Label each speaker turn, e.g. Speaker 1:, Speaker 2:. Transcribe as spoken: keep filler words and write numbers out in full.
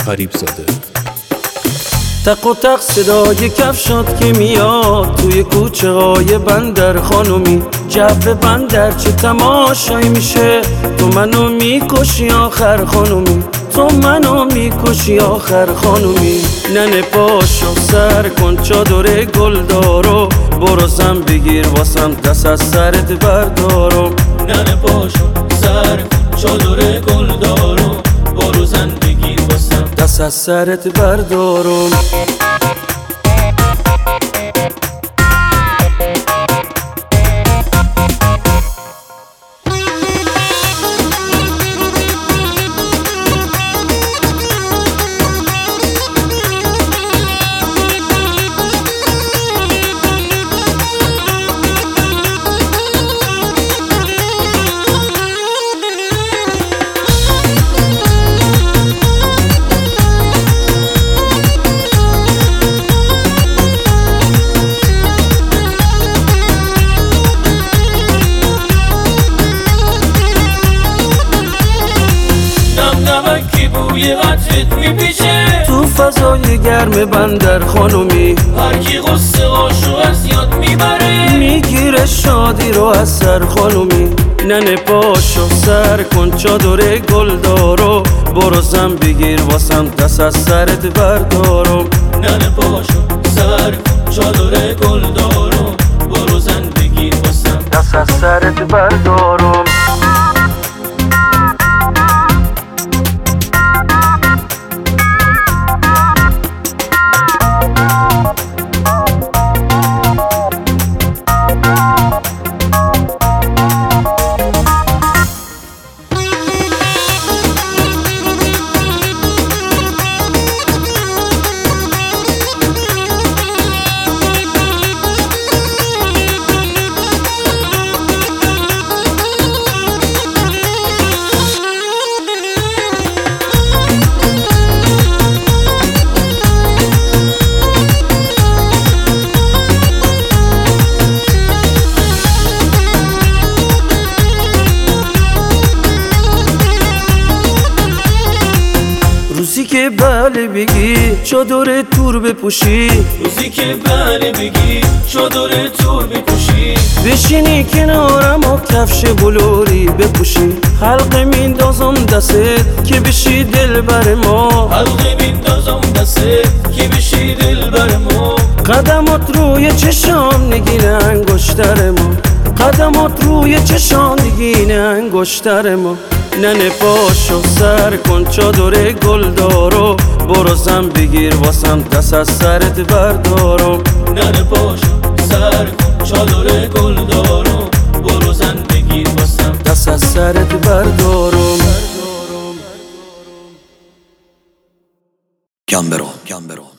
Speaker 1: فریب زاده.
Speaker 2: تق و تق صدای کفشات که میاد توی کوچه های بندر خانومی، جو بندر چه تماشایی میشه، تو منو میکشی آخر خانومی، تو منو میکشی آخر خانومی. ننه پاشو سر کن چادر گلدارو، برو زن بگیر واسم دست از سرت بردارم.
Speaker 3: ننه پاشو سر کن چادر گلدارو، برو زن بگیر واسم
Speaker 2: دست از سرت بردارم.
Speaker 3: نمکی بوی عطرت میپیچه
Speaker 2: تو فضای گرم بندر خانومی،
Speaker 3: هر کی غصه هاشو از یاد میبره،
Speaker 2: میگیره شادی رو از سر خانومی. ننه پاشو سر کن چادر گلدارو، برو زن بگیر واسم دست از سرت بردارم.
Speaker 3: ننه پاشو سر کن چادر گلدارو، برو زن بگیر واسم
Speaker 2: دست از سرت بردارم. روزی که بله بگی چادر تور بپوشی،
Speaker 3: روزی که بله بگی چادر تور بپوشی،
Speaker 2: بشینی کنارم و کفش بلوری بپوشی، حلقه میندازم دستت که بشی دل بر ما،
Speaker 3: حلقه میندازم دستت که بشی دل بر ما.
Speaker 2: قدمات روی چشام نگینه انگشتر ما، قدمات روی چشام نگینه انگشتر ما. ننه پاشو سر کن چادر گلدارو، برو زن بگیر واسم دست از سرت بردارم.
Speaker 3: ننه پاشو سر کن چادر گلدارو، برو زن بگیر واسم
Speaker 2: دست از سرت بردارم.
Speaker 4: گم برو گم برو